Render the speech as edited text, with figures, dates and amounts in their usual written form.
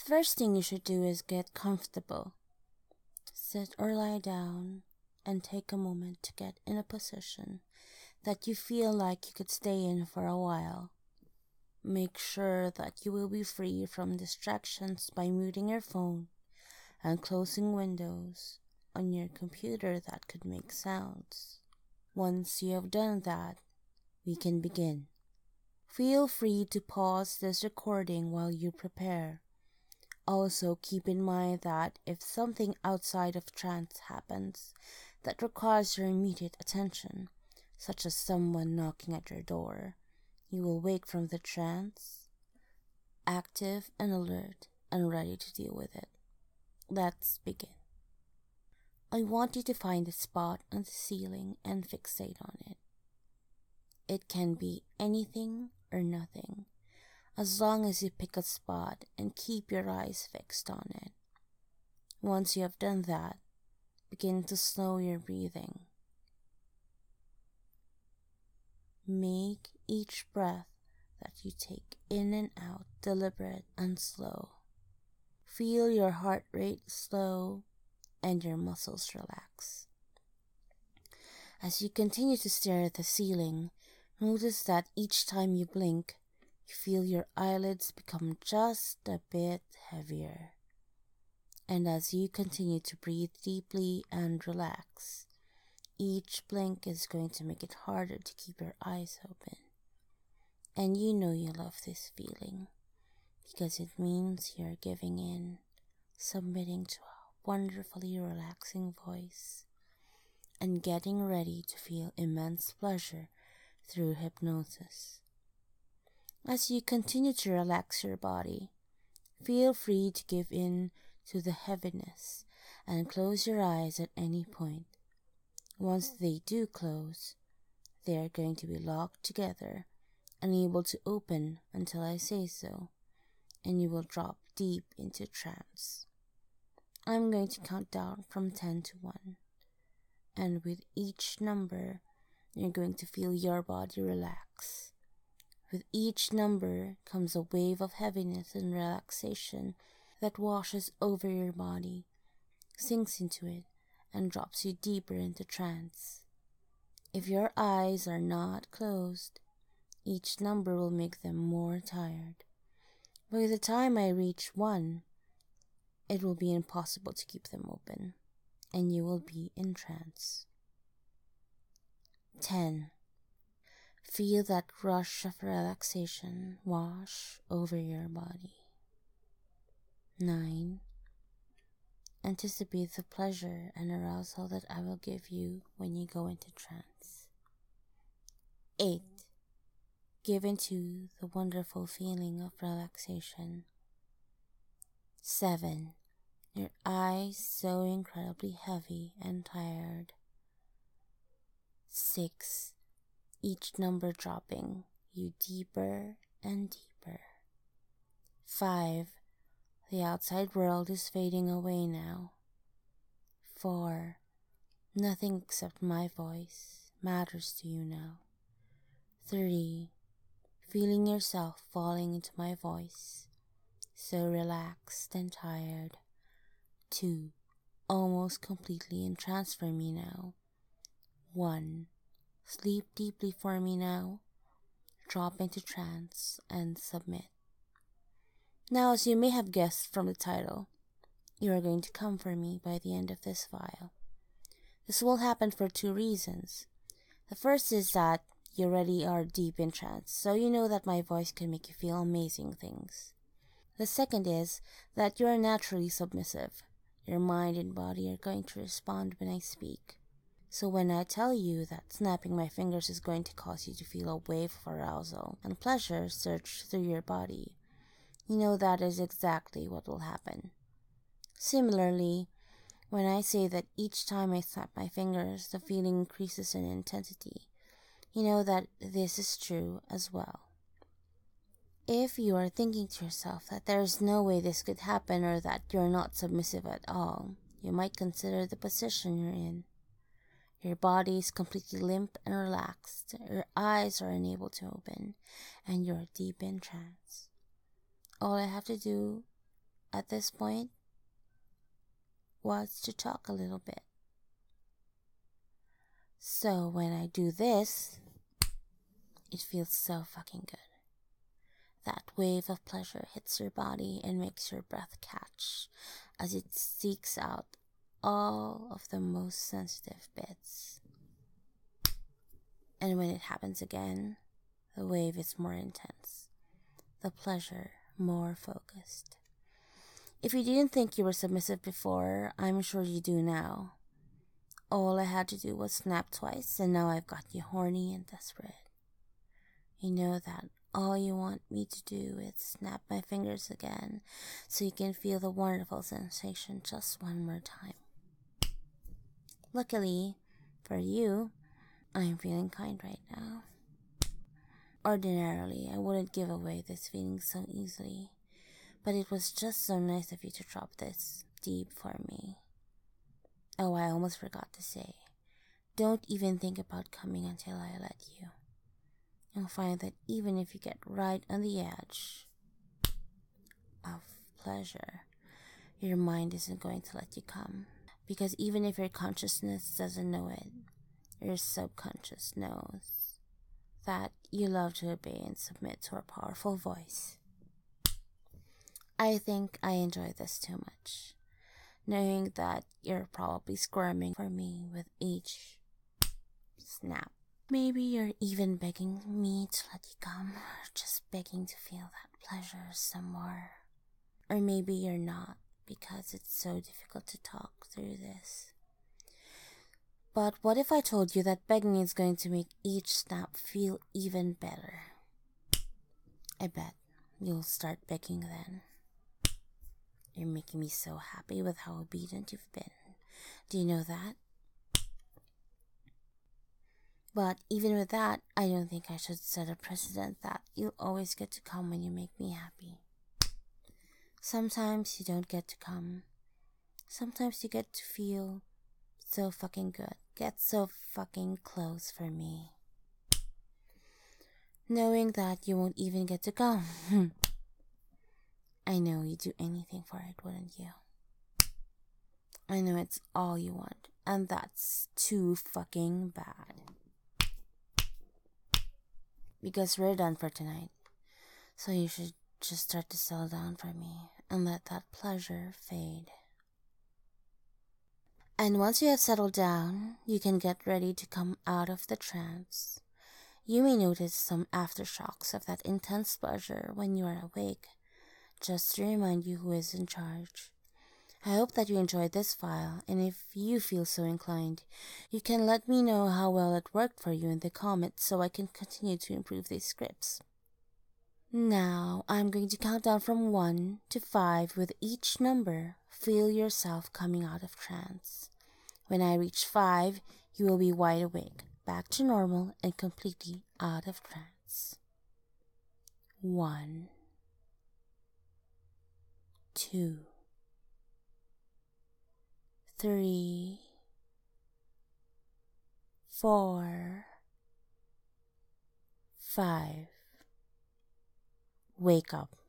The first thing you should do is get comfortable. Sit or lie down and take a moment to get in a position that you feel like you could stay in for a while. Make sure that you will be free from distractions by muting your phone and closing windows on your computer that could make sounds. Once you have done that, we can begin. Feel free to pause this recording while you prepare. Also, keep in mind that if something outside of trance happens that requires your immediate attention, such as someone knocking at your door, you will wake from the trance, active and alert and ready to deal with it. Let's begin. I want you to find a spot on the ceiling and fixate on it. It can be anything or nothing, as long as you pick a spot and keep your eyes fixed on it. Once you have done that, begin to slow your breathing. Make each breath that you take in and out deliberate and slow. Feel your heart rate slow and your muscles relax. As you continue to stare at the ceiling, notice that each time you blink, you feel your eyelids become just a bit heavier. And as you continue to breathe deeply and relax, each blink is going to make it harder to keep your eyes open. And you know you love this feeling because it means you're giving in, submitting to a wonderfully relaxing voice, and getting ready to feel immense pleasure through hypnosis. As you continue to relax your body, feel free to give in to the heaviness and close your eyes at any point. Once they do close, they are going to be locked together, unable to open until I say so, and you will drop deep into trance. I'm going to count down from 10 to 1, and with each number, you're going to feel your body relax. With each number comes a wave of heaviness and relaxation that washes over your body, sinks into it, and drops you deeper into trance. If your eyes are not closed, each number will make them more tired. By the time I reach 1, it will be impossible to keep them open, and you will be in trance. 10. Feel that rush of relaxation wash over your body. 9. Anticipate the pleasure and arousal that I will give you when you go into trance. 8. Give into the wonderful feeling of relaxation. 7. Your eyes so incredibly heavy and tired. 6. Each number dropping you deeper and deeper. 5. The outside world is fading away now. 4. Nothing except my voice matters to you now. 3. Feeling yourself falling into my voice, so relaxed and tired. 2. Almost completely entranced for me now. 1. Sleep deeply for me now. Drop into trance and submit. Now, as you may have guessed from the title, you are going to come for me by the end of this file. This will happen for 2 reasons. The first is that you already are deep in trance, so you know that my voice can make you feel amazing things. The second is that you are naturally submissive. Your mind and body are going to respond when I speak. So when I tell you that snapping my fingers is going to cause you to feel a wave of arousal and pleasure surge through your body, you know that is exactly what will happen. Similarly, when I say that each time I snap my fingers, the feeling increases in intensity, you know that this is true as well. If you are thinking to yourself that there is no way this could happen or that you're not submissive at all, you might consider the position you're in. Your body is completely limp and relaxed, your eyes are unable to open, and you're deep in trance. All I have to do at this point was to talk a little bit. So when I do this, it feels so fucking good. That wave of pleasure hits your body and makes your breath catch as it seeks out all of the most sensitive bits. And when it happens again, the wave is more intense, the pleasure more focused. If you didn't think you were submissive before, I'm sure you do now. All I had to do was snap twice, and now I've got you horny and desperate. You know that all you want me to do is snap my fingers again so you can feel the wonderful sensation just one more time. Luckily for you, I'm feeling kind right now. Ordinarily, I wouldn't give away this feeling so easily, but it was just so nice of you to drop this deep for me. Oh, I almost forgot to say, don't even think about coming until I let you. You'll find that even if you get right on the edge of pleasure, your mind isn't going to let you come. Because even if your consciousness doesn't know it, your subconscious knows that you love to obey and submit to our powerful voice. I think I enjoy this too much, knowing that you're probably squirming for me with each snap. Maybe you're even begging me to let you come, or just begging to feel that pleasure some more. Or maybe you're not, because it's so difficult to talk through this. But what if I told you that begging is going to make each snap feel even better? I bet you'll start begging then. You're making me so happy with how obedient you've been. Do you know that? But even with that, I don't think I should set a precedent that you'll always get to come when you make me happy. Sometimes you don't get to come. Sometimes you get to feel so fucking good. Get so fucking close for me. Knowing that you won't even get to come. I know you'd do anything for it, wouldn't you? I know it's all you want, and that's too fucking bad. Because we're done for tonight. So you should just start to settle down for me and let that pleasure fade. And once you have settled down, you can get ready to come out of the trance. You may notice some aftershocks of that intense pleasure when you are awake, just to remind you who is in charge. I hope that you enjoyed this file, and if you feel so inclined, you can let me know how well it worked for you in the comments so I can continue to improve these scripts. Now, I'm going to count down from 1 to 5 with each number. Feel yourself coming out of trance. When I reach 5, you will be wide awake, back to normal, and completely out of trance. 1, 2, 3, 4, 5. Wake up.